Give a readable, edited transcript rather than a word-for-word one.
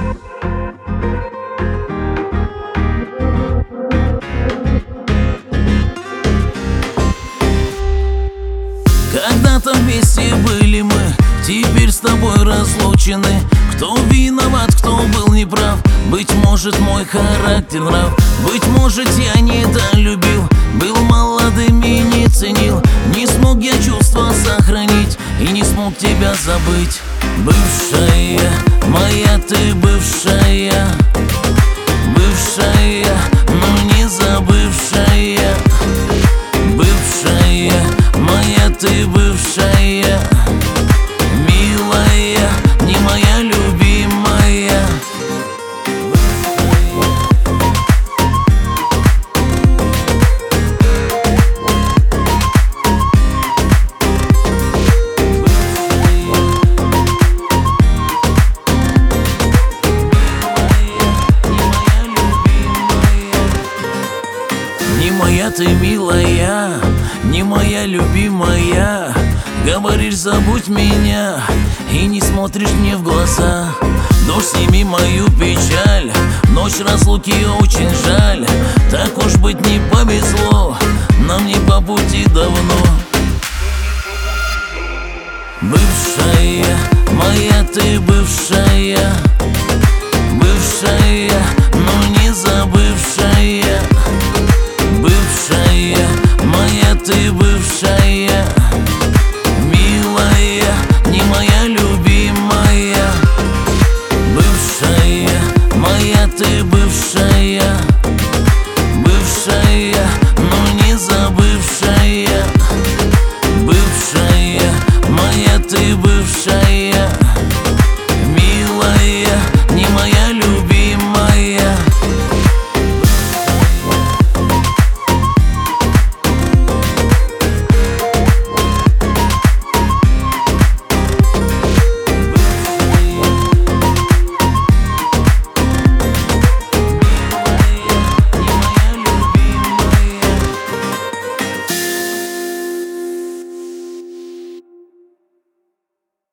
Когда-то вместе были мы, теперь с тобой разлучены. Кто виноват, кто был неправ? Быть может, мой характер, нрав. Быть может, я недолюбил, был молодым и не ценил. Не смог я чувства сохранить и не смог тебя забыть. Бывшая моя, ты бывшая, бывшая, но не забывшая. Бывшая моя, ты бывшая, милая, не моя любимая. Не моя ты, милая, не моя любимая. Говоришь, забудь меня, и не смотришь мне в глаза. Дождь, сними мою печаль, ночь разлуки очень жаль. Так уж быть не повезло, нам не по пути давно. Бывшая